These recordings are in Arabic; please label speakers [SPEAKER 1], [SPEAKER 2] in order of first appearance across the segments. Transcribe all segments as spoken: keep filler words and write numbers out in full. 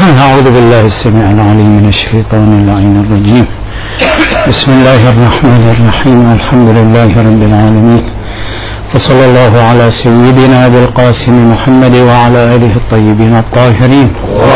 [SPEAKER 1] أعوذ بالله السميع العليم من الشيطان اللعين الرجيم. بسم الله الرحمن الرحيم. الحمد لله رب العالمين، وصلى الله على سيدنا أبي القاسم محمد وعلى آله الطيبين الطاهرين.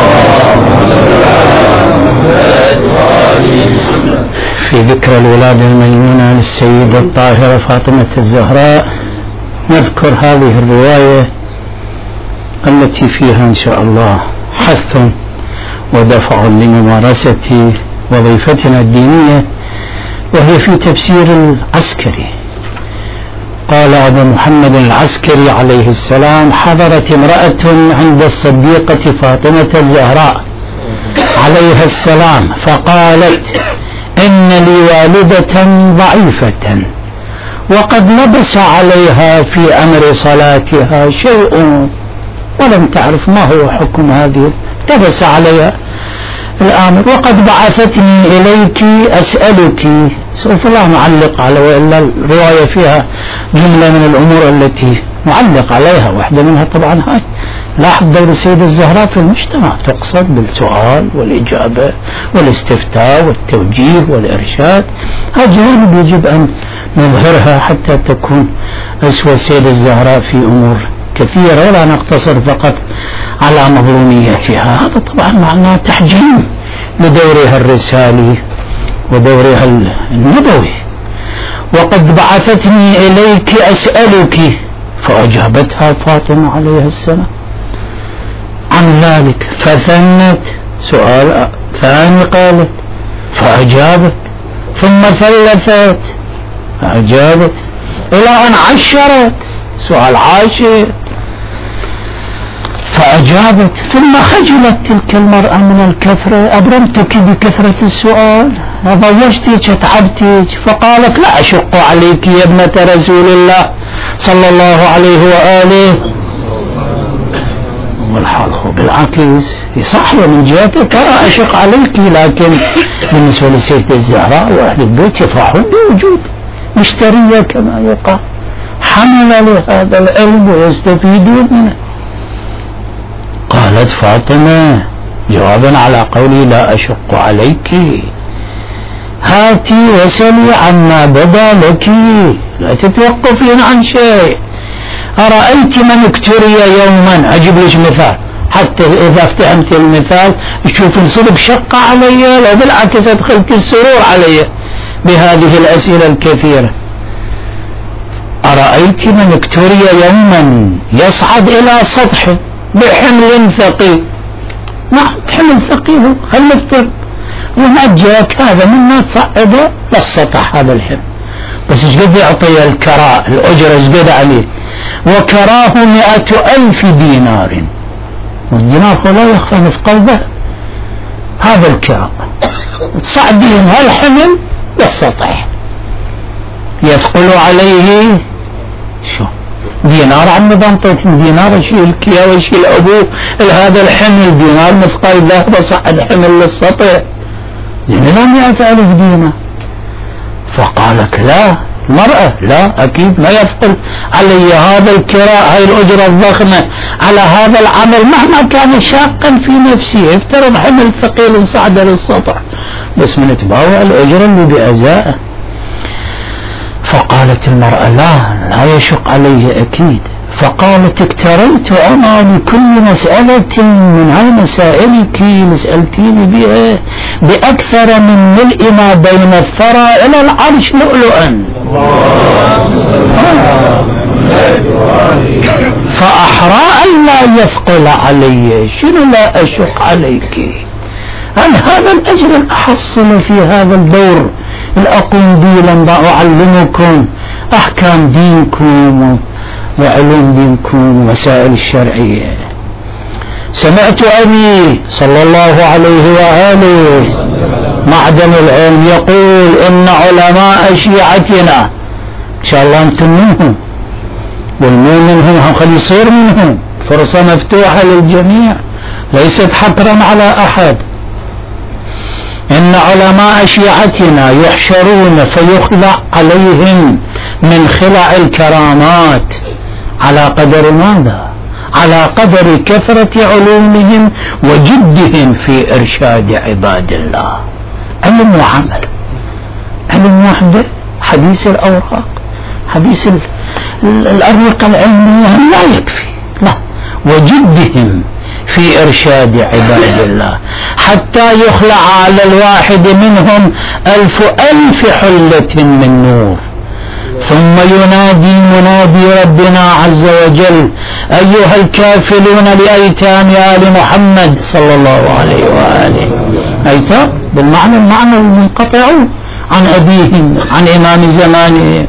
[SPEAKER 1] في ذكرى الولادة الميمونة للسيدة الطاهرة فاطمة الزهراء نذكر هذه الرواية التي فيها إن شاء الله حث ودفع لممارسة وظيفتنا الدينية، وهي في تفسير العسكري. قال أبو محمد العسكري عليه السلام: حضرت امرأة عند الصديقة فاطمة الزهراء عليها السلام فقالت: إن لي والدة ضعيفة وقد لبس عليها في أمر صلاتها شيء ولم تعرف ما هو حكم هذه، لبس عليها الأمر، وقد بعثتني إليك أسألك. سوف لا نعلق على، وإلا الرواية فيها جملة من الأمور التي نعلق عليها، واحدة منها طبعا هاي لاحظ دور السيدة الزهراء في المجتمع، تقصد بالسؤال والإجابة والاستفتاء والتوجيه والإرشاد. هذه جوانب يجب أن نظهرها حتى تكون أسوة السيدة الزهراء في أمور كثيرة، ولا نقتصر فقط على مظلوميتها. هذا طبعا معناه تحجيم لدورها الرسالي ودورها النبوي. وقد بعثتني إليك أسألك، فأجابتها فاطمة عليه السلام عن ذلك، فثنت سؤال ثاني قالت فأجابت، ثم ثلثت فأجابت، إلى أن عشرت سؤال عاشر فأجابت. ثم خجلت تلك المرأة من الكثرة: أبرمتك بكثرة السؤال، ضوجتك تعبتك؟ فقالت: لا أشق عليك يا ابنة رسول الله صلى الله عليه وآله. والحال هو بالعكس، صح من جهته ترى أشق عليك، لكن بالنسبة للسيدة الزهراء وأهل البيت يفرحون بوجود مشترية كما يقال، حمل لهذا العلم ويستفيدون منه. قالت فاطمة جوابا على قولي لا أشق عليك: هاتي وسلي عما بدا لك، لا تتوقفين عن شيء. أرأيت من اكتري يوما، أجيب لك مثال حتى إذا افتهمت المثال تشوف الصدق شق علي، لا بالعكس أدخلت السرور علي بهذه الأسئلة الكثيرة. أرأيت من اكتري يوما يصعد إلى سطحه بحمل ثقيل، نعم حمل ثقيل، خل نفترض ونجاك هذا مما تصعده للسطح هذا الحمل، بس ايش قد يعطي الكراء الأجرة ايش قد عليه؟ وكراه مئة ألف دينار، والدينار لا يخفى مثقال ذهب. هذا الكراء تصعد بهم هالحمل للسطح، يثقل عليه شو دينار، عم بنطيت دينار اشيل كيا واشيل ابوه هذا الحمل، دينار مثقال ذهب صعد حمل للسطح، زين لا مئة ألف دينار. فقالت لا المرأة لا أكيد ما يثقل علي هذا الكراء، هاي الأجرة الضخمة على هذا العمل مهما كان شاقا في نفسي. افترض حمل ثقيل صعد للسطح، بس من تباوع الأجرة اللي بأزاءه. فقالت المرأة لا لا يشق علي أكيد. فقالت: اكتريت أنا لكل مسألة من هاي مسائلك مسألتيني بها بأكثر من ملء ما بين الثرى إلى العرش لؤلؤا، فأحرى أن لا يثقل علي. شنو لا أشق عليك؟ هل هذا الأجر الأحصل في هذا الدور الأقوم به لما أعلمكم أحكام دينكم وعلوم دينكم ومسائل الشرعية. سمعت أبي صلى الله عليه وآله معدن العلم يقول: إن علماء شيعتنا، إن شاء الله أنتم منهم والمو منهم، خلي يصير منهم، فرصة مفتوحة للجميع ليست حكرا على أحد. إن علماء شيعتنا يحشرون فيخلع عليهم من خلع الكرامات على قدر ماذا؟ على قدر كثرة علومهم وجدهم في إرشاد عباد الله. علم وعمل، علم وحده حديث الأوراق حديث الأروقة العلمية لا يكفي، لا، وجدهم في إرشاد عباد الله حتى يخلع على الواحد منهم ألف ألف حلة من نور. ثم ينادي منادي ربنا عز وجل: أيها الكافلون لأيتام آل محمد صلى الله عليه وآله. أيتام بالمعنى المعنى المنقطعون عن أبيهم عن إمام زمانهم.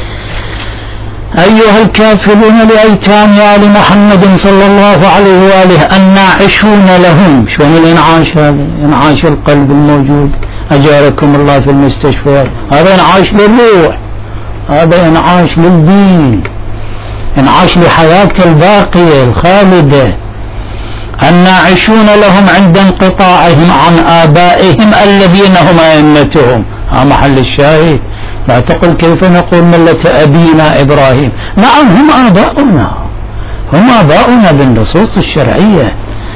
[SPEAKER 1] أيها الكافلون لأيتام آل محمد صلى الله عليه وآله الناعشون لهم. شلون الإنعاش هذا؟ إنعاش القلب الموجود، أجاركم الله في المستشفى، هذا إنعاش للروح، هذا إنعاش للدين، إنعاش لحياة الباقية الخالدة. الناعشون لهم عند انقطاعهم عن آبائهم الذين هم أئمتهم. ها محل الشاهد. لا تقل كيف نقول ملة أبينا إبراهيم. نعم هم آباؤنا، هم آباؤنا بالنصوص الشرعية.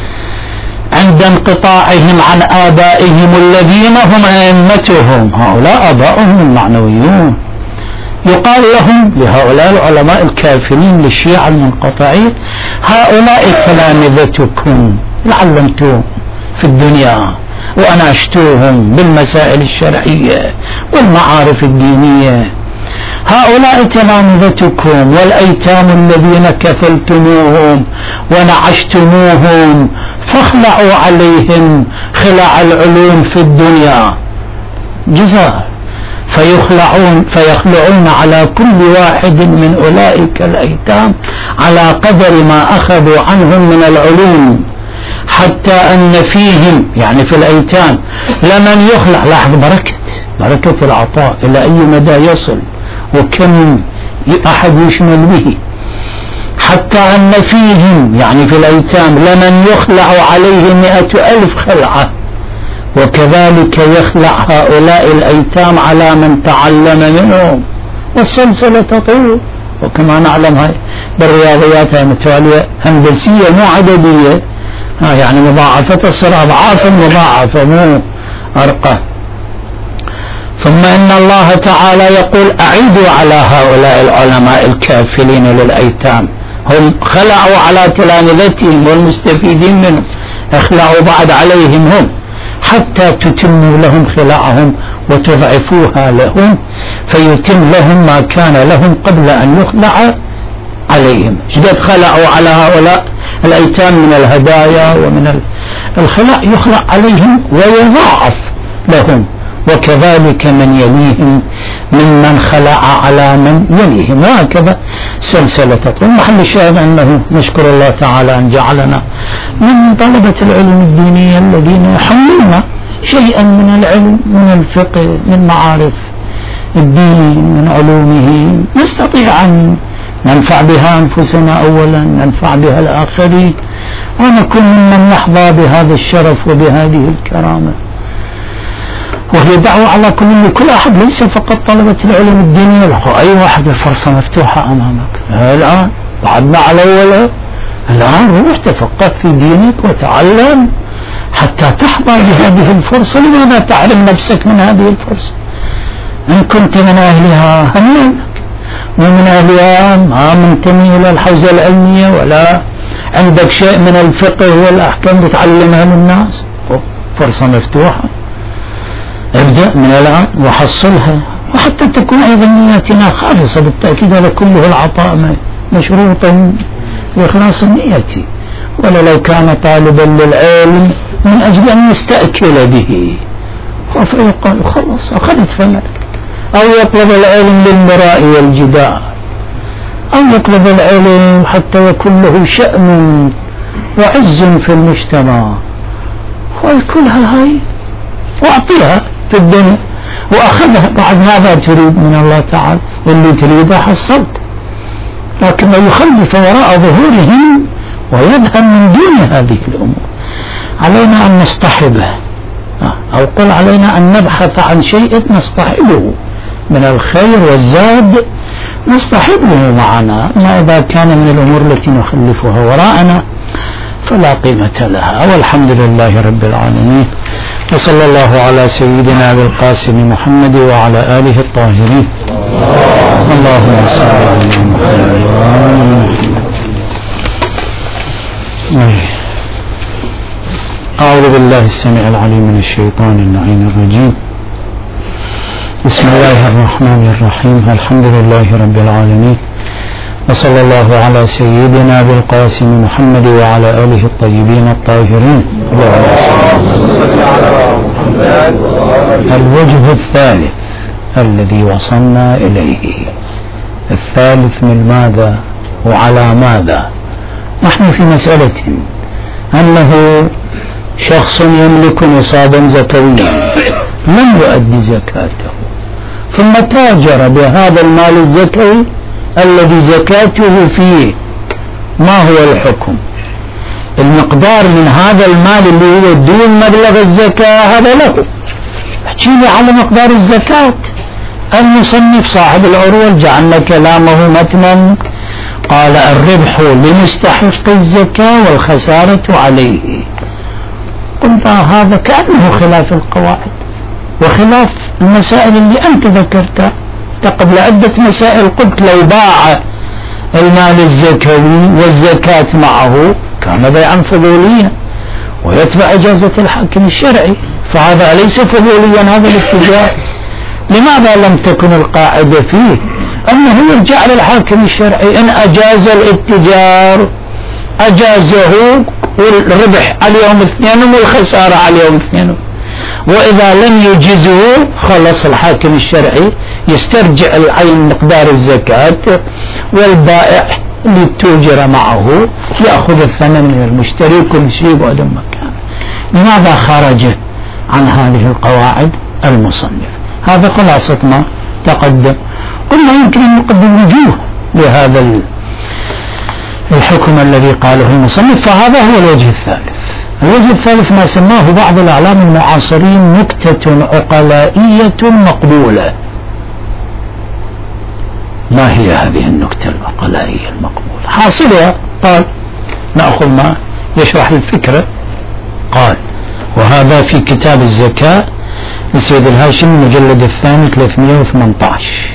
[SPEAKER 1] عند انقطاعهم عن آبائهم الذين هم أئمتهم، هؤلاء آباؤهم المعنويون. يقال لهم لهؤلاء العلماء الكافرين للشيعة المنقطعين: هؤلاء تلامذتكم علمتوهم في الدنيا وأناشتوهم بالمسائل الشرعية والمعارف الدينية. هؤلاء تلامذتكم والأيتام الذين كفلتموهم ونعشتموهم، فاخلعوا عليهم خلع العلوم في الدنيا جزاء، فيخلعون فيخلعون على كل واحد من أولئك الأيتام على قدر ما أخذوا عنهم من العلوم، حتى أن فيهم يعني في الأيتام لمن يخلع. لاحظ بركة بركة العطاء إلى أي مدى يصل وكم أحد يشمل به. حتى أن فيهم يعني في الأيتام لمن يخلع عليه مئة ألف خلعة، وكذلك يخلع هؤلاء الأيتام على من تعلم منهم، والسلسلة تطول. وكما نعلم هاي بالرياضيات هاي متوالية هندسية مو عددية، ها يعني مضاعفة تصير أضعاف مضاعفة مو أرقام. ثم إن الله تعالى يقول: أعيدوا على هؤلاء العلماء الكافلين للأيتام، هم خلعوا على تلامذتهم والمستفيدين منهم، اخلعوا بعد عليهم هم حتى تتموا لهم خلاعهم وتضعفوها لهم، فيتم لهم ما كان لهم قبل أن يخلع عليهم. إذا خلعوا على هؤلاء الأيتام من الهدايا ومن الخلع يخلع عليهم ويضاعف لهم، وكذلك من يليهم ممن خلع على من يليهم، وهكذا سلسلة تطول. محل الشاهد أنه نشكر الله تعالى أن جعلنا من طلبة العلم الدينية الذين يحملنا شيئا من العلم، من الفقه، من معارف الدين، من علومه، نستطيع أن ننفع بها أنفسنا أولا، ننفع بها الآخرين، ونكون ممن نحظى بهذا الشرف وبهذه الكرامة. وهي دعوة على كل كل أحد، ليس فقط طلبة العلم الدينية، له أي واحد الفرصة مفتوحة أمامك الآن. بعدنا على أوله الآن روح تفقه في دينك وتعلم حتى تحظى بهذه الفرصة. لماذا تعلم نفسك من هذه الفرصة؟ إن كنت من أهلها هنيئا لك، ومن أهلها ما منتمي إلى الحوزة العلمية ولا عندك شيء من الفقه والأحكام تتعلمها للناس، فرصة مفتوحة. ابدأ من الآن وحصلها، وحتى تكون أيضا نياتنا خالصة. بالتأكيد هذا كله العطاء مشروطا بإخلاص النية، ولا لو كان طالبا للعلم من أجل أن يستأكل به فيقال خلص أخذت فمك، أو يطلب العلم للمراء والجدال، أو يطلب العلم حتى يكون له شأن وعز في المجتمع، وكلها هاي وأعطيها في الدنيا وأخذها. بعد ماذا تريد من الله تعالى؟ اللي تريده حصلت، لكن يخلف وراء ظهورهم ويذهب من دون هذه الأمور. علينا أن نصطحبه، أو قل علينا أن نبحث عن شيء نصطحبه من الخير والزاد نصطحبه معنا. ما إذا كان من الأمور التي نخلفها وراءنا فلا قيمة لها. والحمد لله رب العالمين، وصلى الله على سيدنا أبي القاسم محمد وعلى آله الطاهرين. اللهم صل على محمد. أعوذ بالله السميع العليم من الشيطان اللعين الرجيم. بسم الله الرحمن الرحيم. الحمد لله رب العالمين، وصلى الله على سيدنا أبي القاسم محمد وعلى آله الطيبين الطاهرين. الوجه الثالث الذي وصلنا إليه، الثالث من ماذا وعلى ماذا؟ نحن في مسألة أنه شخص يملك نصابا زكويا لم يؤدي زكاته، ثم تاجر بهذا المال الزكوي الذي زكاته فيه. ما هو الحكم؟ المقدار من هذا المال اللي هو دون مبلغ الزكاة هذا له. احكيلي على مقدار الزكاة. المصنف صاحب العروة جعلنا كلامه متنا، قال الربح لمستحق الزكاة والخسارة عليه. قلنا هذا كأنه خلاف القواعد وخلاف المسائل اللي أنت ذكرتها قبل عدة مسائل. قلت لو باع المال الزكوي والزكاة معه كان بيعا فضوليا ويتبع إجازة الحاكم الشرعي، فهذا ليس فضوليا هذا الاتجاه. لماذا لم تكن القاعدة فيه أنه يرجع للحاكم الشرعي؟ إن أجاز الاتجار أجازه، والربح عليهم اثنين والخسارة عليهم اثنين، وإذا لم يجزه خلص الحاكم الشرعي يسترجع العين مقدار الزكاة، والبائع اللي تؤجر معه يأخذ الثمن من المشتري كل شيء بعد مكان. لماذا خرج عن هذه القواعد المصنف؟ هذا خلاصة ما تقدم. قلنا يمكن أن نقدم وجوه لهذا الحكم الذي قاله المصنف، فهذا هو الوجه الثالث. الوجه الثالث ما سماه بعض الأعلام المعاصرين نكتة عقلائية مقبولة. ما هي هذه النكتة العقلائية المقبولة؟ حاصلها قال، نأخذ ما يشرح الفكرة. قال وهذا في كتاب الزكاة للسيد الهاشمي المجلد الثاني ثلاثمئة وثمانية عشر.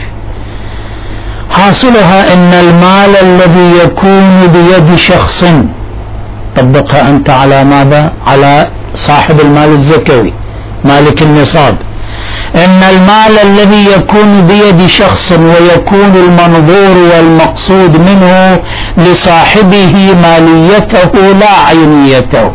[SPEAKER 1] حاصلها ان المال الذي يكون بيد شخص، طبقها انت على ماذا؟ على صاحب المال الزكوي مالك النصاب. ان المال الذي يكون بيد شخص ويكون المنظور والمقصود منه لصاحبه ماليته لا عينيته.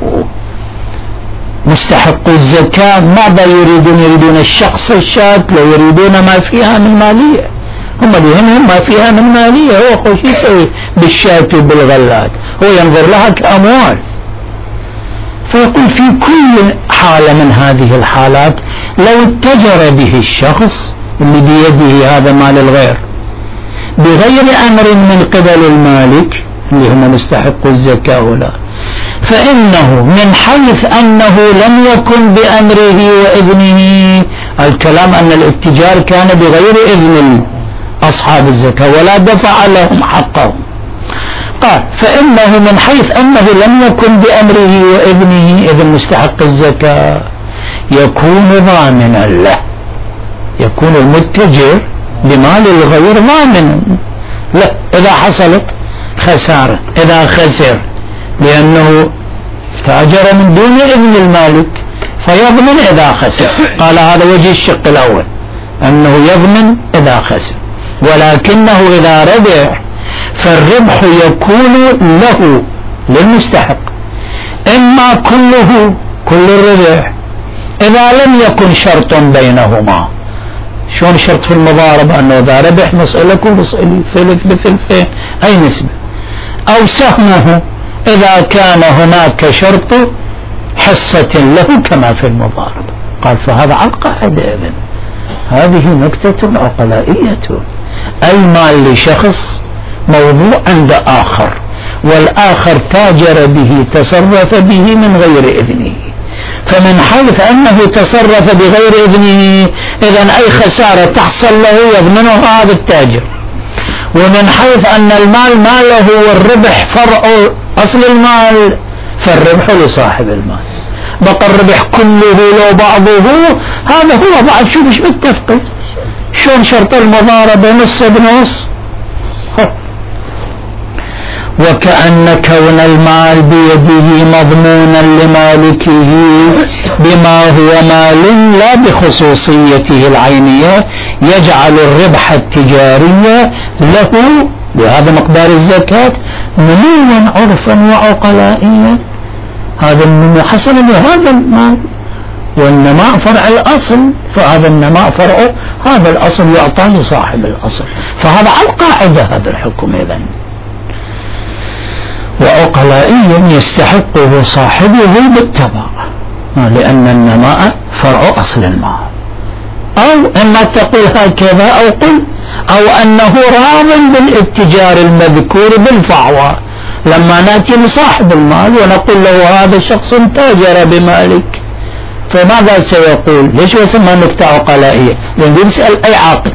[SPEAKER 1] مستحق الزكاة ماذا يريدون؟ يريدون الشخص الشاب، لا يريدون ما فيها من مالية. هم يهمهم ما فيها من مالية. هو خوش يسوي بالشاة وبالغلات، هو ينظر لها كأموال. فيقول في كل حالة من هذه الحالات لو اتجر به الشخص اللي بيده هذا مال الغير بغير أمر من قبل المالك اللي هم مستحق الزكاة ولا، فإنه من حيث أنه لم يكن بأمره وإذنه، الكلام أن الاتجار كان بغير إذن أصحاب الزكاة ولا دفع لهم حقهم. قال فإنه من حيث أنه لم يكن بأمره وإذنه، إذن مستحق الزكاة يكون ضامنا له، يكون المتجر بمال الغير ضامنا له إذا حصلت خسارة، إذا خسر، لأنه تاجر من دون إذن المالك فيضمن إذا خسر. قال هذا وجه الشق الأول أنه يضمن إذا خسر، ولكنه إذا ربح فالربح يكون له للمستحق، إما كله كل الربح إذا لم يكن شرط بينهما. شون شرط في المضاربة؟ أنه إذا ربح نصعلك ونصعلي ثلث بثلثين أي نسبة، أو سهمه إذا كان هناك شرط حصة له كما في المضاربة. قال فهذا على القاعدة. إذن هذه نكتة عقلائية. المال لشخص موضوع عند آخر، والآخر تاجر به تصرف به من غير إذنه، فمن حيث أنه تصرف بغير إذنه إذن أي خسارة تحصل له يضمنها هذا التاجر. ومن حيث أن المال ماله والربح فرع أصل المال فالربح لصاحب المال، بقى الربح كله لو بعضه هذا هو بعد شو مش متفق. شون شرط المضاربة نص بنص. وكأن كون المال بيده مضمونا لمالكه بما هو مال لا بخصوصيته العينية يجعل الربح التجاري له بهذا مقدار الزكاة نموا عرفا وعقلائيا. هذا النمو حصل لهذا المال، والنماء فرع الأصل، فهذا النماء فرعه هذا الأصل يعطى لصاحب الأصل، فهذا على القاعدة هذا الحكم إذن. وعقلائيا يستحقه صاحبه بالتبع، لأن النماء فرع أصل المال. أو أما تقول هكذا أو قل أو أنه راض بالاتجار المذكور بالفعوى لما نأتي لصاحب المال ونقول له هذا شخص تاجر بمالك، فماذا سيقول؟ ليش يسمى نكتة عقلائية؟ لأنه يسأل أي عاقل،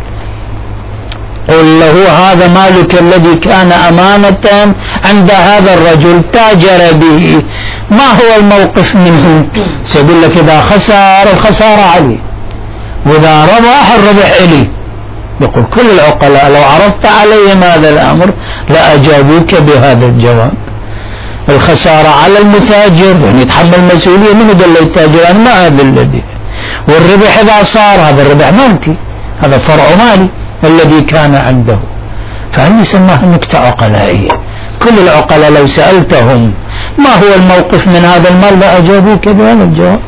[SPEAKER 1] قل له هذا مالك الذي كان أمانة عند هذا الرجل تاجر به، ما هو الموقف منه؟ سيقول لك إذا خسر الخسارة عليه، وإذا ربح الربح إليه. يقول كل العقلاء لو عرضت عليهم هذا الأمر لأجابوك بهذا الجواب. الخسارة على المتاجر يعني يتحمل مسؤولية، من قال له التاجر أنا ما هذا الذي، والربح إذا صار هذا الربح مالتي، هذا فرع مالي الذي كان عنده. فهل يسمى نكتة عقلائية؟ كل العقلاء لو سألتهم ما هو الموقف من هذا المال لأجابوك بهذا الجواب.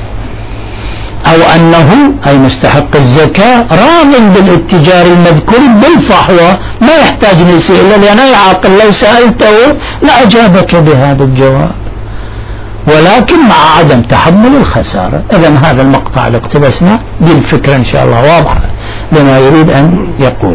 [SPEAKER 1] أو أنه أي مستحق الزكاة راض بالاتجار المذكور بالفحوى ما يحتاج نسي إلا لأن أي عاقل لو سألته لأجابك بهذا الجواب، ولكن مع عدم تحمل الخسارة. إذن هذا المقطع اللي اقتبسنا بالفكرة إن شاء الله واضحة لما يريد أن يقول.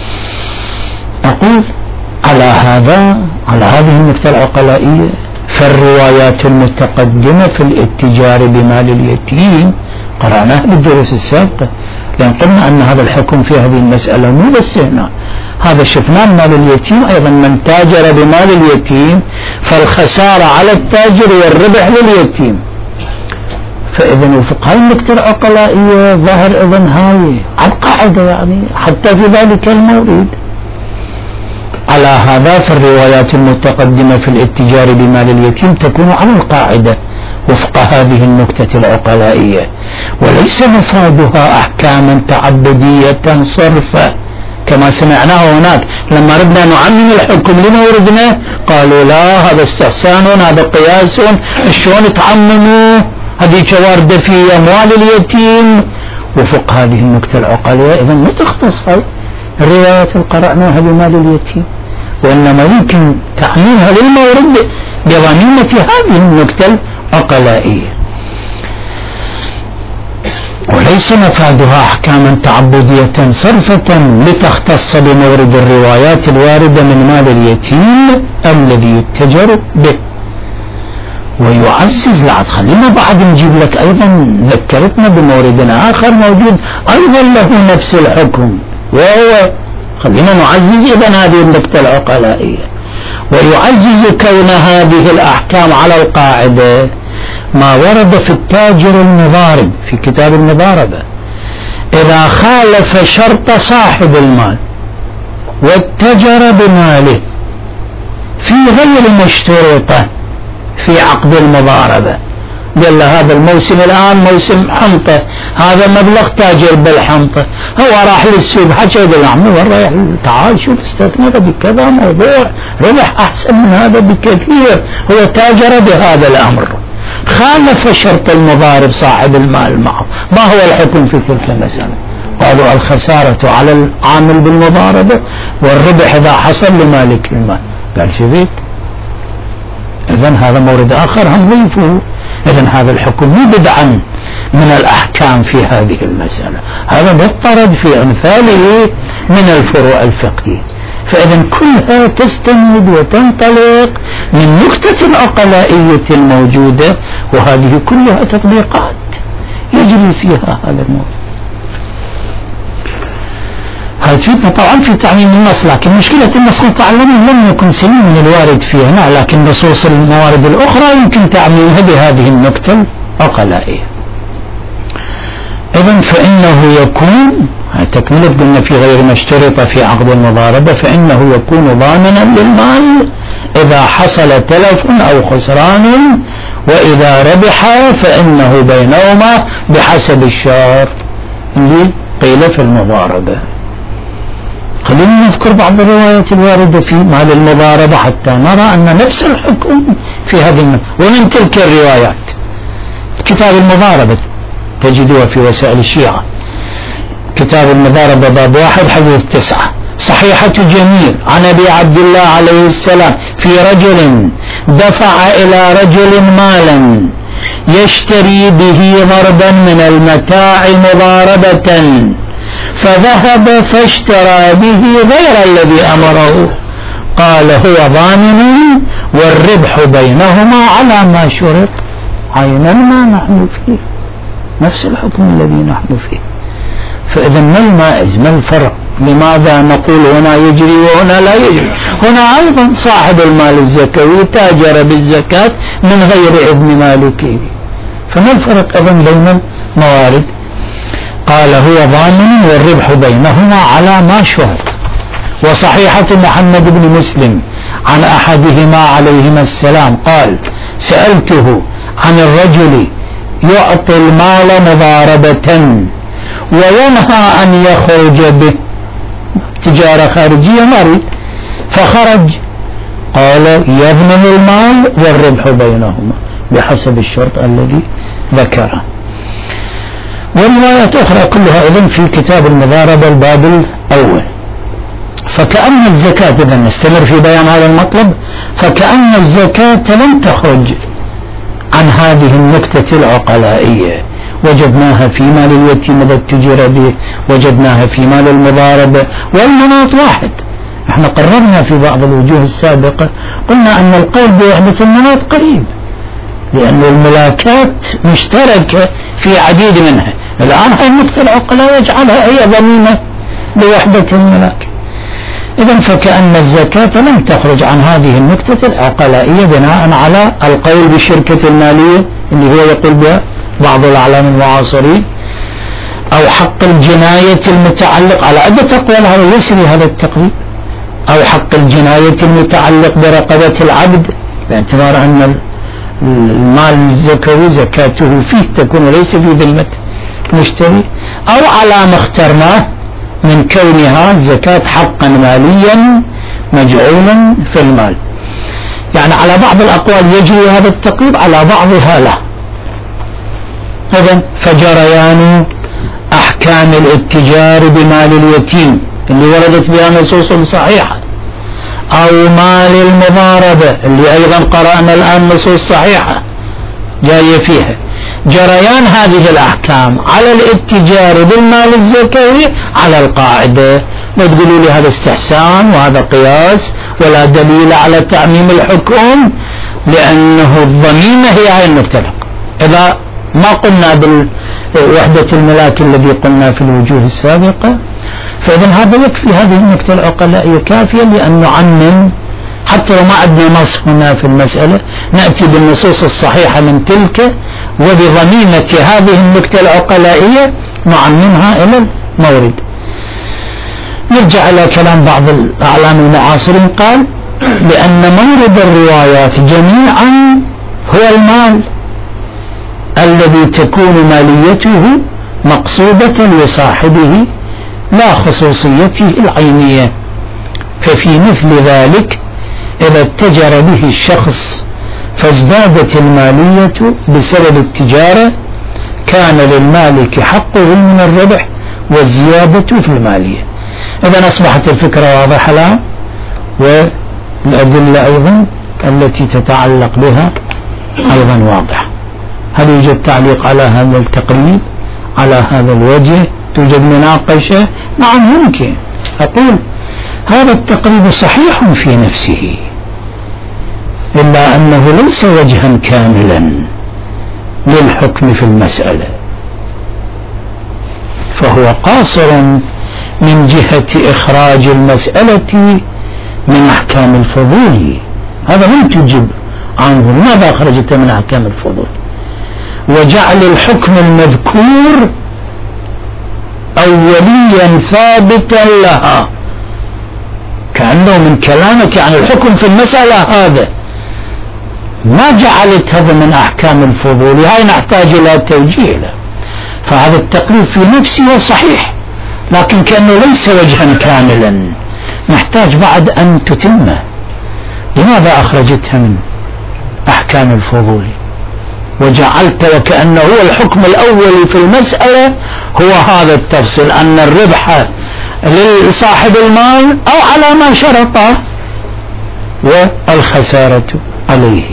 [SPEAKER 1] أقول على هذا على هذه النكتة العقلائية فالروايات المتقدمة في الاتجار بمال اليتيم قرأناها بالدروس السابقة، لأن قلنا أن هذا الحكم في هذه المسألة مو بس هنا، هذا شفناه مال اليتيم أيضا، من تاجر بمال اليتيم فالخسارة على التاجر والربح لليتيم. فإذن وفق هاي النكتة العقلائية ظاهر إذن هاي على القاعدة يعني حتى في ذلك المورد. على هذا فالروايات المتقدمة في الاتجار بمال اليتيم تكون على القاعدة وفق هذه النكتة العقلائية، وليس مفادها أحكاما تعبدية صرفة كما سمعناه هناك لما ردنا نعمم الحكم لما وردنا قالوا لا هذا استحسان هذا قياس شلون تعمموا هذه واردة في أموال اليتيم. وفق هذه النكتة العقلائية إذن ما تختص الروايات اللي قرأناها بمال اليتيم، وإنما يمكن تعميمها للمورد بضميمة هذه النكتة العقلائية، وليس مفادها أحكاما تعبدية صرفة لتختص بمورد الروايات الواردة من مال اليتيم الذي يتجر به. ويعزز لا خلينا بعد نجيب لك أيضا ذكرتنا بمورد آخر موجود أيضا له نفس الحكم، وهو خلينا نعزز إذن هذه النكتة العقلائية. ويعزز كون هذه الأحكام على القاعدة ما ورد في التاجر المضارب في كتاب المضاربة إذا خالف شرط صاحب المال واتجر بماله في غير مشترطة في عقد المضاربة، قال له هذا الموسم الآن موسم حنطة، هذا مبلغ تاجر بالحنطة، هو راح للسوق حكى يقول له عمي وين رايح؟ تعال شوف استثمر بكذا موضوع ربح أحسن من هذا بكثير، هو تاجر بهذا الأمر خالف شرط المضارب صاحب المال معه. ما هو الحكم في تلك المسألة؟ قالوا الخسارة على العامل بالمضاربة والربح إذا حصل لمالك المال. قال شبيك إذن هذا مورد آخر هم ضيفوه. إذن هذا الحكم مو بدعا من الأحكام في هذه المسألة، هذا مضطرد في أمثاله من الفروع الفقهية. فإذا كلها تستند وتنطلق من نكتة العقلائية الموجودة، وهذه كلها تطبيقات يجري فيها هذا الموضوع. هذا تفيدنا طبعا في تعميم النص، لكن مشكلة النص تعلمه لم يكن سليم من الوارد فيها، لكن نصوص الموارد الأخرى يمكن تعميمها بهذه النكتة العقلائية. إذن فإنه يكون تكملة قلنا في غير ما اشترط في عقد المضاربة، فإنه يكون ضامنا للمال إذا حصل تلف أو خسران، وإذا ربح فإنه بينهما بحسب الشرط اللي قيل في المضاربة. خلينا نذكر بعض الروايات الواردة في مال المضاربة حتى نرى أن نفس الحكم في هذه المال. ومن تلك الروايات كتاب المضاربة تجدوها في وسائل الشيعة، كتاب المضاربة باب واحد حديث تسعة، صحيحة جميل عن أبي عبد الله عليه السلام في رجل دفع إلى رجل مالا يشتري به ضربا من المتاع مضاربة، فذهب فاشترى به غير الذي أمره، قال هو ضامن والربح بينهما على ما شرط، عينا ما نحن فيه، نفس الحكم الذي نحن فيه. فإذا ما المائز، ما الفرق؟ لماذا نقول هنا يجري وهنا لا يجري؟ هنا أيضا صاحب المال الزكوي تاجر بالزكاة من غير إذن مالكه، فما الفرق أيضا بين الموارد؟ قال هو ضامن والربح بينهما على ما شرط. وصحيحة محمد بن مسلم عن أحدهما عليهما السلام قال سألته عن الرجل يعطي المال مضاربة وينهى أن يخرج به، تجارة خارجية مريض فخرج، قال يضمن المال والربح بينهما بحسب الشرط الذي ذكره. وروايات أخرى كلها إذن في كتاب المضاربة الباب الأول. فكأن الزكاة، إذا نستمر في بيان هذا المطلب، فكأن الزكاة لم تخرج عن هذه النكتة العقلائية، وجدناها في مال اليتيم إذا اتجر به، وجدناها في مال المضاربة، والمناط واحد. احنا قررنا في بعض الوجوه السابقة قلنا أن القول بوحدة المناط قريب، لأن الملاكات مشتركة في عديد منها. الآن هذه النكتة العقلائية يجعلها هي ضميمة لوحدة الملاك. إذن فكأن الزكاة لم تخرج عن هذه النكتة العقلائية بناء على القول بالشركة المالية اللي هو يقول بها بعض الأعلام المعاصرين، أو حق الجناية المتعلق على عدة أقوال، هذا يسري هذا التقريب، أو حق الجناية المتعلق برقبة العبد باعتبار أن المال الزكوي زكاته فيه تكون ليس في ذمة مشتري، أو على ما اخترناه من كونها الزكاة حقا ماليا مجعولا في المال. يعني على بعض الأقوال يجري هذا التقريب، على بعضها لا. إذن فجريان أحكام الاتجار بمال اليتيم اللي وردت بها نصوص صحيحة، أو مال المضاربة اللي أيضا قرأنا الآن نصوص صحيحة جاية فيها، جريان هذه الأحكام على الاتجار بالمال الزكوي على القاعدة. لا تقولوا لي هذا استحسان وهذا قياس ولا دليل على تعميم الحكم، لأنه الضميمة هي هاي النكتة. إذا ما قلنا بالوحدة الملاك الذي قلنا في الوجوه السابقة، فإذن هذا يكفي، هذه النكتة العقلائية كافية لأن نعمم، حتى لو ما عندنا نص هنا في المسألة نأتي بالنصوص الصحيحة من تلك، وبضميمة هذه النكتة العقلائية نعممها إلى المورد. نرجع إلى كلام بعض الأعلام المعاصرين، قال لأن مورد الروايات جميعا هو المال الذي تكون ماليته مقصودة لصاحبه لا خصوصيته العينية، ففي مثل ذلك إذا اتجر به الشخص فازدادت المالية بسبب التجارة كان للمالك حقه من الربح والزيادة في المالية. إذا أصبحت الفكرة واضحة الآن، والأدلة أيضا التي تتعلق بها أيضا واضحة. هل يوجد تعليق على هذا التقريب على هذا الوجه؟ توجد مناقشة؟ نعم ممكن، أقول هذا التقريب صحيح في نفسه، إلا أنه ليس وجها كاملا للحكم في المسألة، فهو قاصر من جهة إخراج المسألة من أحكام الفضول. هذا لم تجب عنه، لماذا أخرجته من أحكام الفضول؟ وجعل الحكم المذكور أوليا ثابتا لها، كأنه من كلامك يعني الحكم في المسألة هذا ما جعلت هذا من أحكام الفضول، هاي نحتاج إلى توجيه له. فهذا التقريب في نفسه صحيح، لكن كأنه ليس وجها كاملا، نحتاج بعد أن تتمه. لماذا أخرجتها من أحكام الفضول وجعلت وكأنه هو الحكم الأول في المسألة هو هذا التفصيل، أن الربح لصاحب المال أو على ما شرطه والخسارة عليه،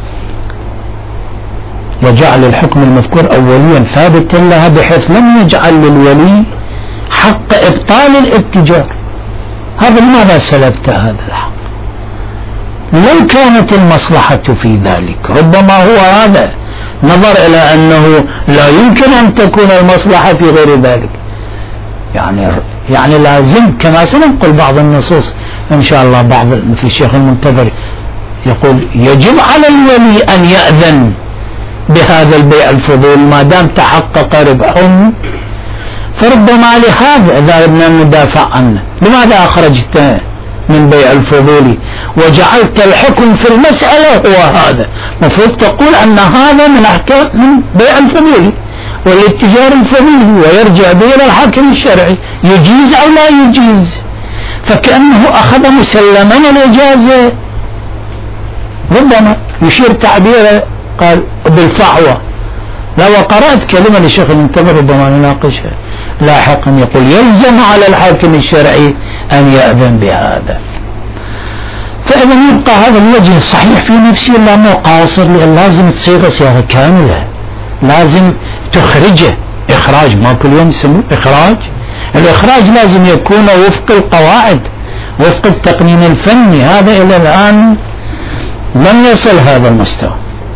[SPEAKER 1] وجعل الحكم المذكور أوليا ثابتا لها بحيث لم يجعل للولي حق إبطال الاتجار. هذا لماذا سلبت هذا الحق؟ لو كانت المصلحة في ذلك، ربما هو هذا نظر إلى أنه لا يمكن أن تكون المصلحة في غير ذلك، يعني يعني لازم كما سننقل بعض النصوص إن شاء الله، بعض مثل الشيخ المنتظر يقول يجب على الولي أن يأذن بهذا البيع الفضول ما دام تحقق ربحهم، فربما لهذا إذا بدنا ندافع عنه. لماذا أخرجته من بيع الفضول وجعلت الحكم في المسألة هو هذا؟ مفروض تقول أن هذا من أحكام من بيع الفضول والاتجار الفضولي، ويرجع به إلى الحاكم الشرعي يجيز أو لا يجيز، فكأنه أخذ مسلما الإجازة. ربما يشير تعبيره قال بالفعوى. لو قرأت كلمة للشيخ المنتظر ربما نناقشها لاحقا، يقول يلزم على الحاكم الشرعي أن يأذن بهذا. فإذا يبقى هذا الوجه الصحيح في نفسه إلا مو قاصر، لأن لازم تصيغ صياغة كاملة، لازم تخرجه إخراج، ما كل يوم يسموه إخراج. الإخراج لازم يكون وفق القواعد، وفق التقنين الفني. هذا إلى الآن لم يصل هذا المستوى،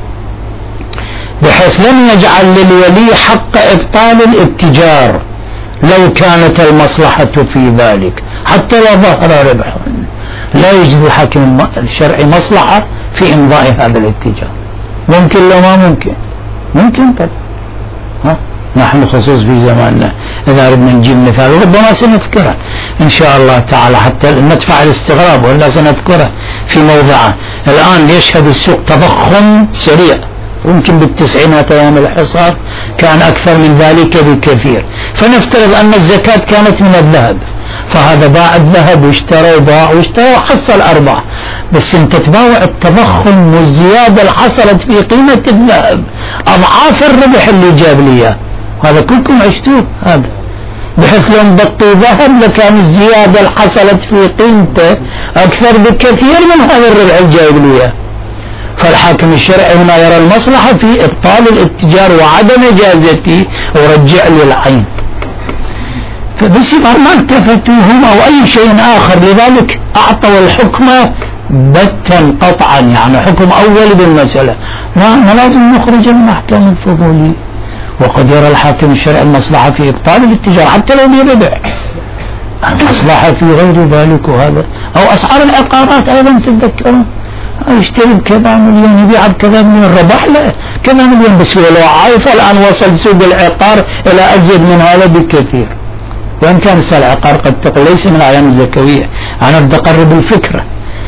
[SPEAKER 1] بحيث لم يجعل للولي حق إبطال الاتجار لو كانت المصلحة في ذلك، حتى لو ظهر ربح لا يوجد الحاكم الشرعي مصلحة في إمضاء هذا الاتجار. ممكن لو ما ممكن ممكن طبعا. ها نحن خصوص في زماننا إذا أردنا نجيب مثال ربما سنذكره إن شاء الله تعالى حتى ندفع الاستغراب، ولا سنذكره في موضعه. الآن يشهد السوق تضخم سريع، يمكن بالتسعينات أيام الحصار كان أكثر من ذلك بكثير. فنفترض أن الزكاة كانت من الذهب، فهذا باع الذهب واشترى وباع واشترى وحصل أرباح، بس انت تباوع التضخم والزيادة اللي حصلت في قيمة الذهب أضعاف الربح اللي جاب لي، هذا كلكم عشتوه هذا، بحيث لو بقي ذهب لكان الزيادة اللي حصلت في قيمته أكثر بكثير من هذا الربح اللي جايب لي. فالحاكم الشرعي هنا يرى المصلحة في إبطال الاتجار وعدم إجازته ورجع لي العين، فبصفة ما التفتوا هم أو أي شيء آخر، لذلك أعطوا الحكم بتا قطعا، يعني حكم أول بالمسألة. ما لازم نخرج من أحكام الفضولي، وقد يرى الحاكم الشرعي المصلحة في إبطال الاتجار حتى لو بربح، المصلحة في غير ذلك. وهذا أو أسعار العقارات أيضا تتذكرون، يشتري بكذا مليون يبيع بكذا مليون، ربح له كذا مليون، بس ولو عايف الآن وصل سوق العقار إلى أزيد من هذا بكثير، وإن كان سعر العقار قد تقول ليس من الأعيان الزكوية. أنا بدي أقرب الفكرة.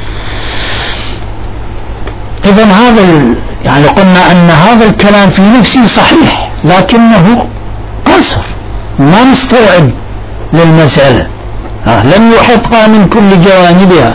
[SPEAKER 1] إذا هذا يعني قلنا أن هذا الكلام في نفسه صحيح، لكنه قصر، ما مستوعب للمسألة، لم يحطها من كل جوانبها.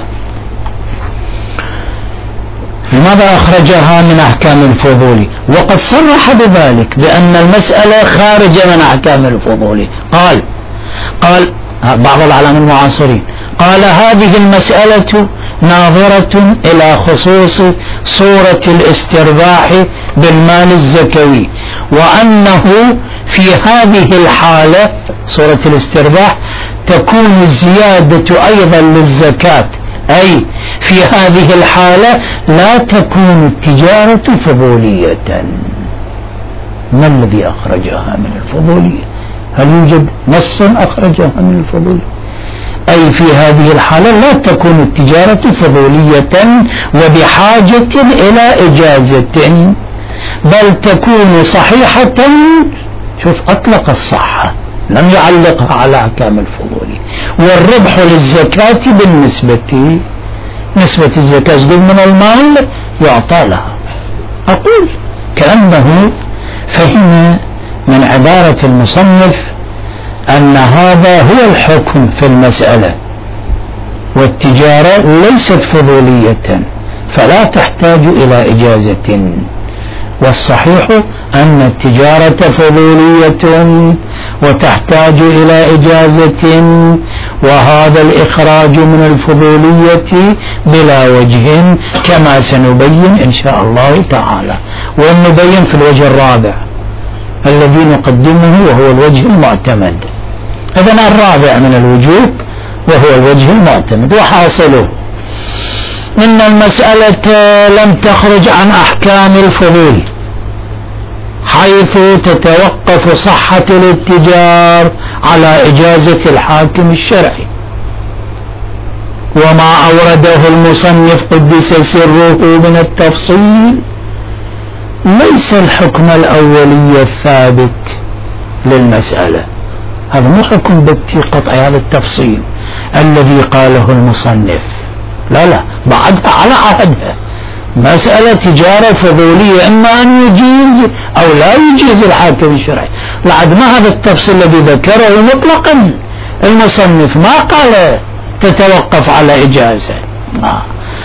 [SPEAKER 1] لماذا أخرجها من أحكام الفضول وقد صرح بذلك بأن المسألة خارجة من أحكام الفضول؟ قال قال بعض العلماء المعاصرين قال هذه المسألة ناظرة إلى خصوص صورة الاسترباح بالمال الزكوي، وأنه في هذه الحالة صورة الاسترباح تكون الزيادة أيضا للزكاة، أي في هذه الحالة لا تكون التجارة فضولية. ما الذي أخرجها من الفضولية؟ هل يوجد نص أخرجها من الفضولية؟ أي في هذه الحالة لا تكون التجارة فضولية وبحاجة إلى إجازة، بل تكون صحيحة. شوف، أطلق الصحة لم يعلقها على أحكام الفضولية. والربح للزكاة بالنسبة نسبة الزكاة جزء من المال يعطى لها. أقول كأنه فهم من عبارة المصنف أن هذا هو الحكم في المسألة، والتجارة ليست فضولية فلا تحتاج إلى إجازة، والصحيح أن التجارة فضولية وتحتاج إلى إجازة، وهذا الإخراج من الفضولية بلا وجه كما سنبين إن شاء الله تعالى، ونبين في الوجه الرابع الذي نقدمه وهو الوجه المعتمد. إذن الرابع من الوجوه وهو الوجه المعتمد. وحاصله إن المسألة لم تخرج عن أحكام الفضول، حيث تتوقف صحة الاتجار على إجازة الحاكم الشرعي. وما أورده المصنف قدس سره من التفصيل ليس الحكم الأولي الثابت للمسألة. هذا مو حكم بتي قطع هذا التفصيل الذي قاله المصنف، لا لا، بعدها على عهدها مسألة تجارة فضولية، إما أن يجيز أو لا يجيز الحاكم الشرعي. لعد ما هذا التفصيل الذي ذكره مطلقا المصنف، ما قال تتوقف على إجازة. آه.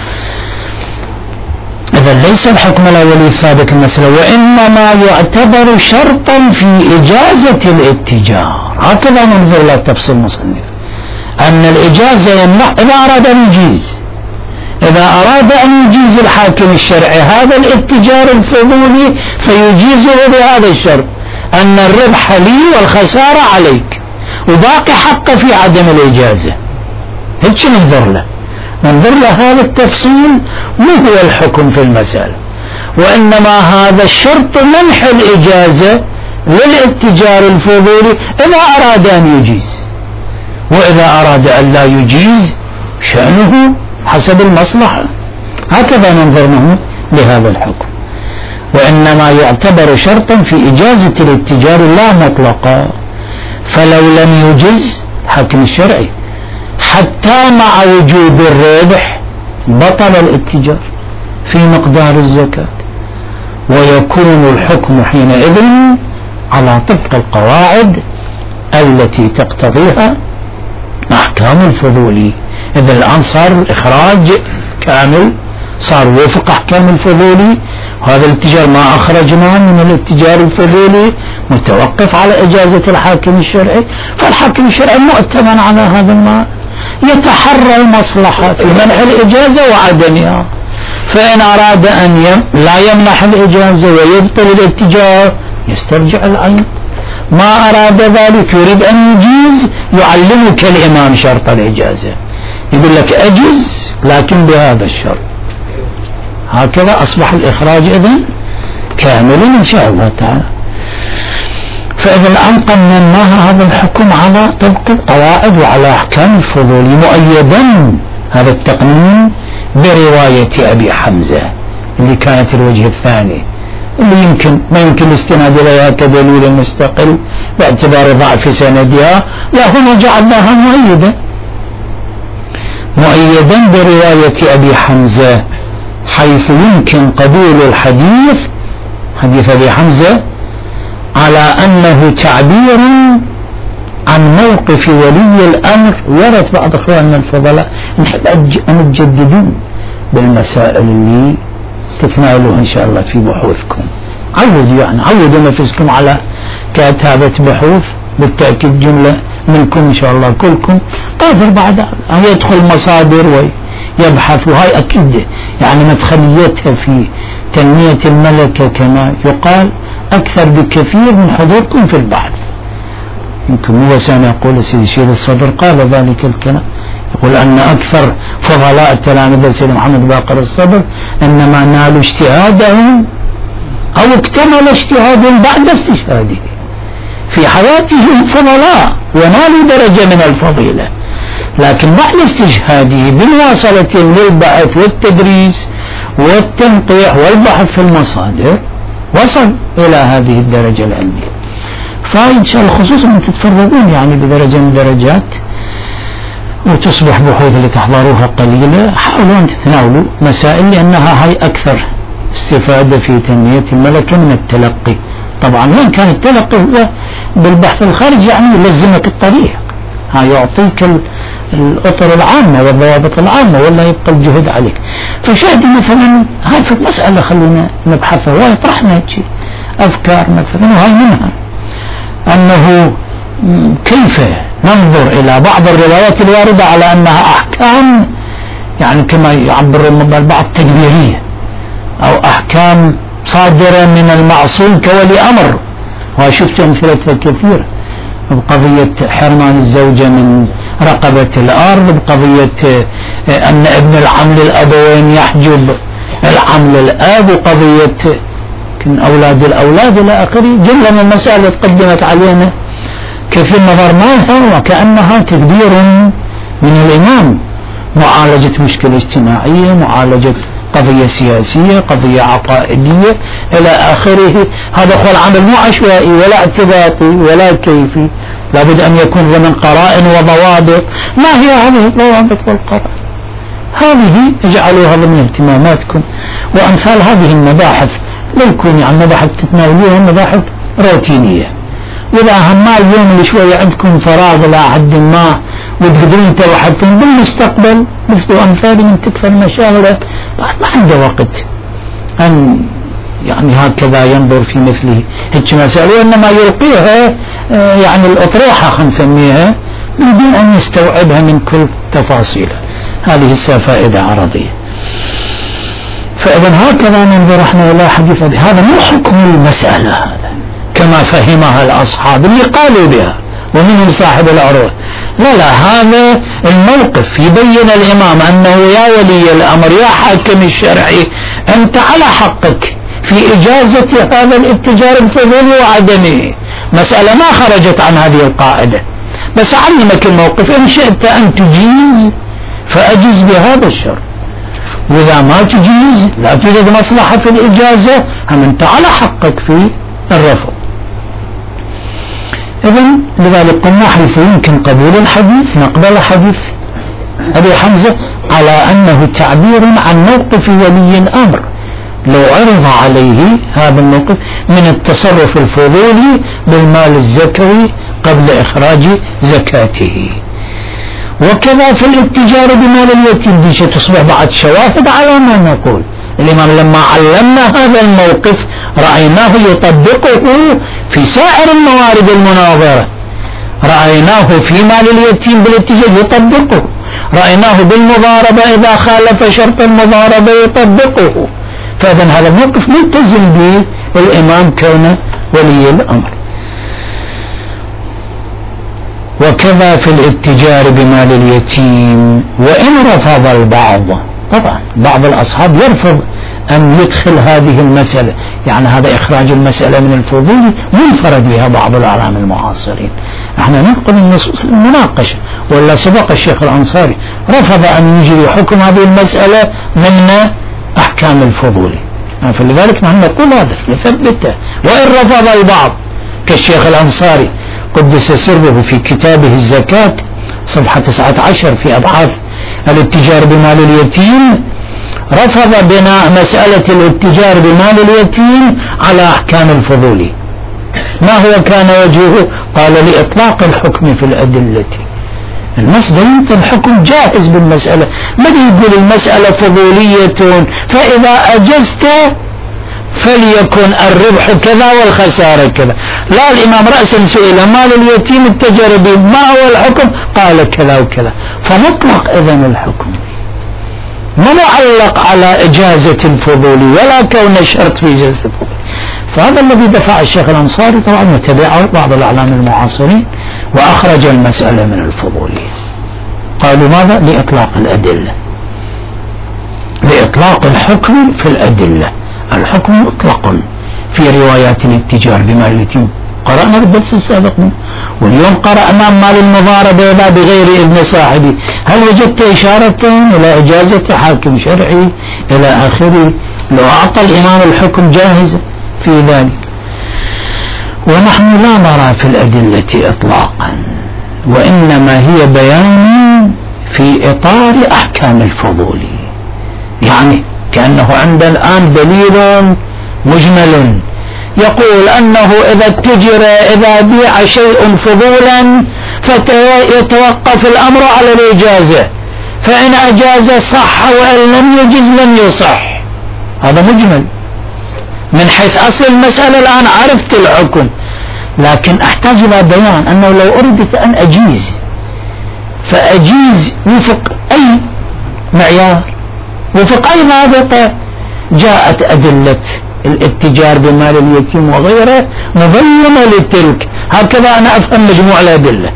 [SPEAKER 1] إذن ليس الحكم الأولي ثابت المسألة، وإنما يعتبر شرطا في إجازة الاتجار. هكذا ننظر إلى تفصيل المصنف، أن الإجازة يمنع إذا أراد أن يجيز، إذا أراد أن يجيز الحاكم الشرعي هذا الاتجار الفضولي فيجيزه بهذا الشرط، أن الربح لي والخسارة عليك، وباقي حقه في عدم الإجازة. هيك ننظر له، ننظر له هذا التفصيل مو هو الحكم في المسألة، وإنما هذا الشرط منح الإجازة للاتجار الفضولي إذا أراد أن يجيز، وإذا أراد أن لا يجيز شأنه حسب المصلحة. هكذا ننظر لهذا الحكم، وإنما يعتبر شرطا في إجازة الاتجار لا مطلقا. فلو لم يجز حكم الشرعي حتى مع وجود الربح بطل الاتجار في مقدار الزكاة، ويكون الحكم حينئذ على طبق القواعد التي تقتضيها أحكام الفضولي. إذا الآن صار الإخراج كامل، صار وفق أحكام الفضولي. هذا الاتجار ما أخرجناه من الاتجار الفضولي متوقف على إجازة الحاكم الشرعي، فالحاكم الشرعي مؤتمن على هذا المال، يتحرى المصلحة في منح الإجازة وعدمها. فإن أراد أن يم لا يمنح الإجازة ويبطل الاتجار يسترجع العين، ما أراد ذلك يريد أن يجيز يعلمك الإمام شرط الإجازة، يقول لك أجز لكن بهذا الشرط. هكذا أصبح الإخراج إذن كاملا إن شاء الله تعالى. فإذا الآن قنناها هذا الحكم على طبق القواعد وعلى أحكام الفضول، مؤيدا هذا التقنين برواية أبي حمزة اللي كانت الوجه الثاني، اللي يمكن ما يمكن الاستناد إليها كدليل مستقل باعتبار ضعف سندها، لا هنا جعلناها مؤيدا مؤيدا برواية أبي حمزة، حيث يمكن قبول الحديث حديث أبي حمزة على أنه تعبير عن موقف ولي الأمر. ورد بعض أخواننا الفضلاء نحب أن تجددون بالمسائل اللي تتناولوها إن شاء الله في بحوثكم، عودوا يعني عودوا نفسكم على كتابة بحوث، بالتأكيد جملة منكم إن شاء الله كلكم قادر بعد أن يدخل مصادر ويبحث، وهي أكيد يعني مدخليتها في تنمية الملكة كما يقال أكثر بكثير من حضوركم في البحث. يمكن مو بس أنا أقول سيدي الشيخ الصدر قال ذلك الكلام، يقول أن أكثر فضلاء تلاميذ سيدي محمد باقر الصدر إنما نالوا اجتهادهم أو اكتمل اجتهادهم بعد استشهاده، في حياتهم فضلاء ونالوا درجة من الفضيلة، لكن بعد استشهاده بمواصلة للبحث والتدريس والتنقيح والبحث في المصادر وصل إلى هذه الدرجة العلمية. فإن شاء الله خصوصا أن تتفرغون يعني بدرجة من درجات وتصبح بحوث اللي تحضروها قليلة، حاولوا أن تتناولوا مسائل لأنها هي أكثر استفادة في تنمية الملكة من التلقي. طبعا وين كان التلقي هو بالبحث الخارجي يعني يلزمك الطريق، ها يعطيك الأطر العامة والضوابط العامة ولا يبقى الجهد عليك. فشاهد مثلا هاي في مسألة خلينا نبحثها ويطرحنا شيء أفكار مثلا، وهي منها أنه كيف ننظر إلى بعض الروايات الواردة على أنها أحكام يعني كما يعبر البعض تكبيرية أو أحكام صادرة من المعصوم كولي أمر، وشفت أمثلتها كثيرة بقضية حرمان الزوجة من رقبة الأرض، بقضية أن ابن العم للأبوين يحجب العم للأب، وقضية أولاد الأولاد إلى آخره. جملة من المسائل تقدمت علينا كثير نظرناها وكأنها تدبير من الإمام، معالجة مشكلة اجتماعية، معالجة قضية سياسية، قضية عقائدية إلى آخره. هذا هو العمل مو عشوائي ولا اعتباطي ولا كيفي، لابد أن يكون من قرائن وضوابط. ما هي هذه الضوابط والقرائن؟ هذه اجعلوها ضمن اهتماماتكم، وأمثال هذه المباحث لا يكون يعني مباحث تتناولوها مباحث روتينية، وإذا هما اليوم اللي شوية عندكم فراغ إلى حد ما وتقدرون تبحثون بالمستقبل مثل أمثال من تكفى المشاغل ما عنده وقت أن يعني هكذا ينظر في مثله هيك مسائل، وإنما يلقيها يعني الأطروحة خلينا نسميها من دون أن يستوعبها من كل تفاصيلها. هذه فائدة عرضية. فإذا هكذا ننظر احنا إلى حديث هذا مو حكم المسألة هذا كما فهمها الأصحاب اللي قالوا بها ومنهم صاحب العروة، لا لا، هذا الموقف يبين الإمام أنه يا ولي الأمر يا حاكم الشرعي أنت على حقك في إجازة هذا الاتجار الفضولي وعدمه، مسألة ما خرجت عن هذه القاعدة، بس علمك الموقف إن شئت أن تجيز فأجز بهذا الشرط، وإذا ما تجيز لا توجد مصلحة في الإجازة هم أنت على حقك في الرفض. إذن لذلك قلنا حيث يمكن قبول الحديث نقبل حديث أبي حمزة على أنه تعبير عن موقف ولي الأمر لو عرض عليه هذا الموقف من التصرف الفضولي بالمال الزكوي قبل إخراج زكاته. وكذا في الاتجار بمال اليتيم دي تصبح بعد شواهد على ما نقول. الإمام لما علمنا هذا الموقف رأيناه يطبقه في سائر الموارد المناظرة، رأيناه في مال اليتيم بالاتجار يطبقه، رأيناه بالمضاربة إذا خالف شرط المضاربة يطبقه. فإذا هذا الموقف ملتزم به الإمام كون ولي الأمر. وكذا في الاتجار بمال اليتيم وإن رفض البعض، طبعا بعض الأصحاب يرفض أن يدخل هذه المسألة، يعني هذا إخراج المسألة من الفضول منفرد بها بعض الأعلام المعاصرين. احنا ننقل النصوص المناقشة، ولا سبق الشيخ الأنصاري رفض أن يجري حكم هذه المسألة ضمن أحكام الفضول، فلذلك نحن نقول هذا نثبته. وإن رفض البعض كالشيخ الأنصاري قدس سره في كتابه الزكاة صفحة تسعة عشر في أبحاث الاتجار بمال اليتيم، رفض بناء مسألة الاتجار بمال اليتيم على أحكام الفضول. ما هو كان وجهه؟ قال لإطلاق الحكم في الأدلة. المصدر انت الحكم جاهز بالمسألة، ما يقول المسألة فضولية فإذا أجزت فليكن الربح كذا والخسارة كذا. لا، الإمام رأسا سئل مال اليتيم التجار به ما هو الحكم؟ قال كذا وكذا. فمطلق إذن الحكم ما معلق على إجازة الفضول ولا كون الشرط في إجازة الفضول. فهذا الذي دفع الشيخ الأنصاري طبعا وتبعه بعض الأعلام المعاصرين وأخرج المسألة من الفضولية. قالوا ماذا؟ لإطلاق الأدلة، لإطلاق الحكم في الأدلة. الحكم مطلق في روايات الاتجار بمال اليتيم، قرأنا بالدرس السابق، واليوم قرأنا مال المضاربة لا بغير إذن صاحبه. هل وجدت إشارة إلى إجازة حاكم شرعي إلى آخره؟ لو أعطى الإمام الحكم جاهزة في ذلك. ونحن لا نرى في الأدلة إطلاقا، وإنما هي بيان في إطار أحكام الفضول. يعني كأنه عند الآن دليل مجمل يقول أنه إذا اتجر إذا بيع شيء فضولا فيتوقف الأمر على الإجازة، فإن أجاز صح وإن لم يجز لم يصح. هذا مجمل من حيث أصل المسألة. الآن عرفت الحكم، لكن أحتاج إلى بيان أنه لو أردت أن أجيز فأجيز وفق أي معيار، وفق أي ضابطة. جاءت أدلة الاتجار بمال اليتيم وغيره مبينة لتلك، هكذا أنا أفهم مجموع الأدلة.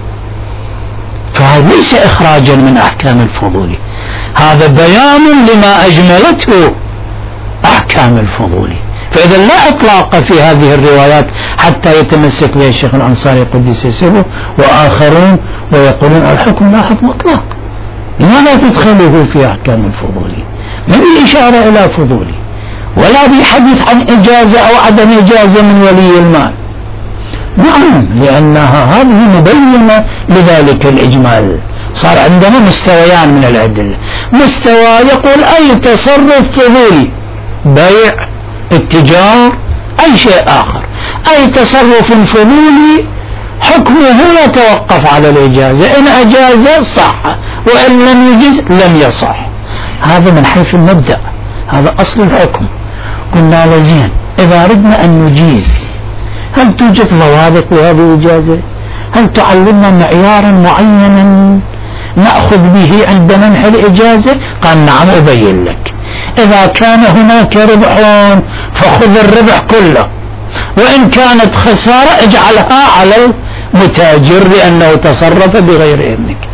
[SPEAKER 1] فهذا ليس إخراجا من أحكام الفضول، هذا بيان لما أجملته أحكام الفضول. فإذا لا إطلاق في هذه الروايات حتى يتمسك بها الشيخ الأنصاري قدس سره وآخرون ويقولون الحكم لا حكم إطلاق. لماذا تدخله في أحكام الفضول؟ ما في إشارة إلى فضول، ولا بحديث عن إجازة أو عدم إجازة من ولي المال. نعم، لأنها هذه مبينة لذلك الإجمال. صار عندنا مستويان من الأدلة، مستوى يقول أي تصرف فضولي، بيع، اتجار، أي شيء آخر، أي تصرف فضولي حكمه يتوقف على الإجازة، إن أجاز صح وإن لم يجز لم يصح. هذا من حيث المبدأ، هذا أصل الحكم. قلنا لزين إذا أردنا أن نجيز هل توجد ضوابط لهذه الإجازة؟ هل تعلمنا معيارا معينا نأخذ به عند منح الإجازة؟ قال نعم أبين لك. إذا كان هناك ربح فخذ الربح كله، وإن كانت خسارة اجعلها على المتاجر لأنه تصرف بغير إذنك.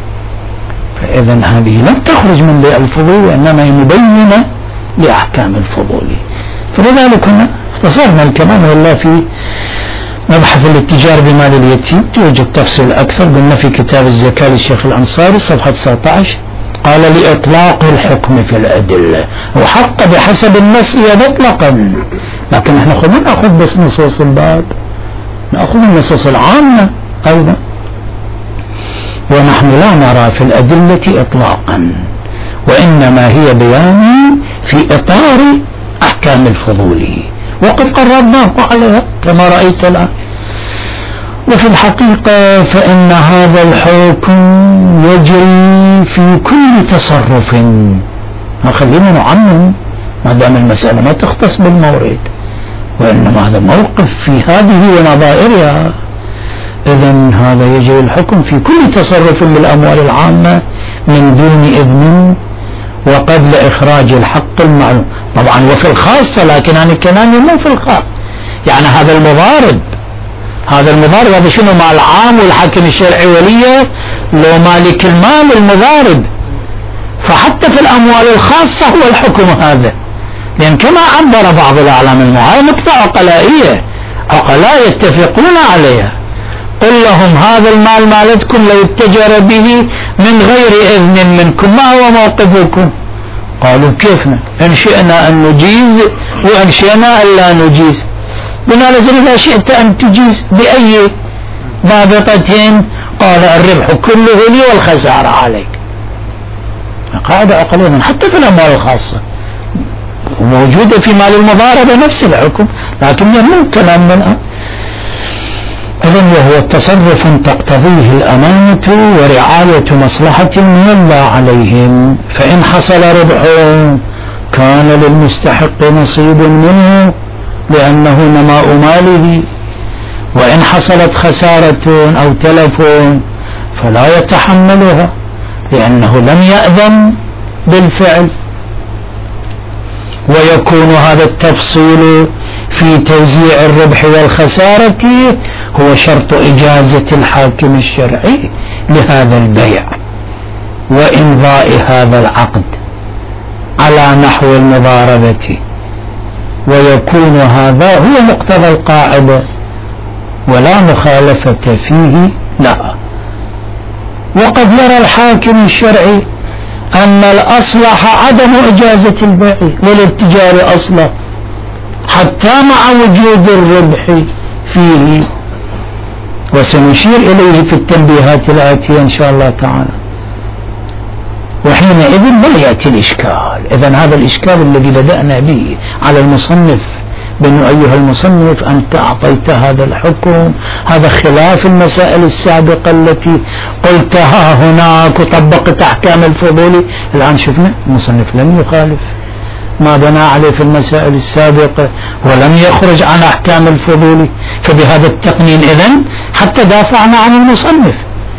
[SPEAKER 1] فإذا هذه لم تخرج من بيع الفضول، وإنما هي مبينة لأحكام الفضول. فلذلك هنا اختصرنا الكلام والله في مبحث الاتجار بمال اليتيم. يوجد تفصيل أكثر، قلنا في كتاب الزكاة للشيخ الأنصاري صفحة تسعة عشر قال لإطلاق الحكم في الأدلة، وحق بحسب النص مطلقا، لكن نحن ما نأخذ بس نصوص الباب، نأخذ النصوص العامة أيضا. ونحن لا نرى في الأدلة إطلاقا، وإنما هي بيان في إطار أحكام الفضول، وقد قررناه عليها كما رأيت الآن. وفي الحقيقة فإن هذا الحكم يجري في كل تصرف. خلينا نعمم ما دام المسألة ما تختص بالمورد، وإنما هذا موقف في هذه ونظائرها. إذن هذا يجري الحكم في كل تصرف بالأموال العامة من دون إذن وقبل إخراج الحق المعلوم. طبعا وفي الخاصة، لكن أنا كلامي مو في الخاص. يعني هذا المضارب، هذا المضارب هذا شنو؟ مال عام، والحاكم الشرعي وليه لو مالك المال المضارب. فحتى في الأموال الخاصة هو الحكم هذا، لأن كما عبر بعض الأعلام المعاينة نقطة عقلائية، عقلاء يتفقون عليها. قل لهم هذا المال مالتكم لو اتجر به من غير إذن منكم ما هو موقفكم؟ قالوا كيفنا؟ إن شئنا أن نجيز وإن شئنا أن لا نجيز. قلنا لزل إذا شئت أن تجيز بأي ضابطتين؟ قال الربح كله لي والخسارة عليك. قاعدة عقلية حتى في الأموال الخاصة موجودة في مال المضاربة نفس الحكم، لكن يمن كلام منها. إذن وهو تصرف تقتضيه الأمانة ورعاية مصلحة يولى عليهم، فإن حصل ربح كان للمستحق نصيب منه لأنه نماء ماله، وإن حصلت خسارة أو تلف فلا يتحملها لأنه لم يأذن بالفعل. ويكون هذا التفصيل في توزيع الربح والخسارة هو شرط إجازة الحاكم الشرعي لهذا البيع وإمضاء هذا العقد على نحو المضاربة، ويكون هذا هو مقتضى القاعدة ولا مخالفة فيه لا. وقد يرى الحاكم الشرعي أن الأصلح عدم إجازة البيع والاتجار أصلا حتى مع وجود الربح فيه، وسنشير إليه في التنبيهات الآتية إن شاء الله تعالى. وحينئذ لا يأتي الإشكال. إذن هذا الإشكال الذي بدأنا به على المصنف بأنه أيها المصنف أنت أعطيت هذا الحكم، هذا خلاف المسائل السابقة التي قلتها هناك وطبقت أحكام الفضول. الآن شفنا المصنف لم يخالف ما بنى عليه في المسائل السابقة ولم يخرج عن أحكام الفضول، فبهذا التقنين إذن حتى دافعنا عن المصنف.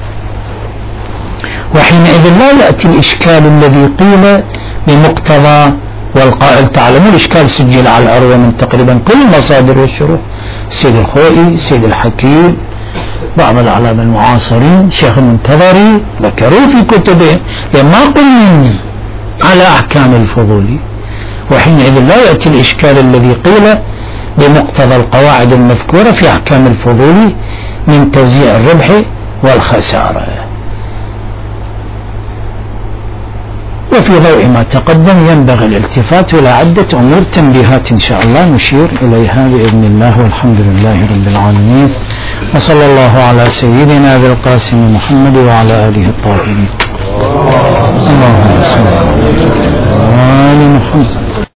[SPEAKER 1] وحينئذ لا يأتي الإشكال الذي قيل بمقتضى والقائل تعلم. الإشكال سجل على العروة من تقريبا كل المصادر والشروح، السيد الخوئي، السيد الحكيم، بعض العلماء المعاصرين، شيخ المنتظري ذكروا في كتبهم لما قلنا على أحكام الفضول. وحينئذ لا يأتي الإشكال الذي قيل بمقتضى القواعد المذكورة في أحكام الفضول من توزيع الربح والخسارة. وفي ضوء ما تقدم ينبغي الالتفات إلى عدة أمور تنبيهات إن شاء الله نشير إليها بإذن الله، والحمد لله رب العالمين، وصلى الله على سيدنا أبي القاسم محمد وعلى آله الطاهرين. اللهم صل على محمد.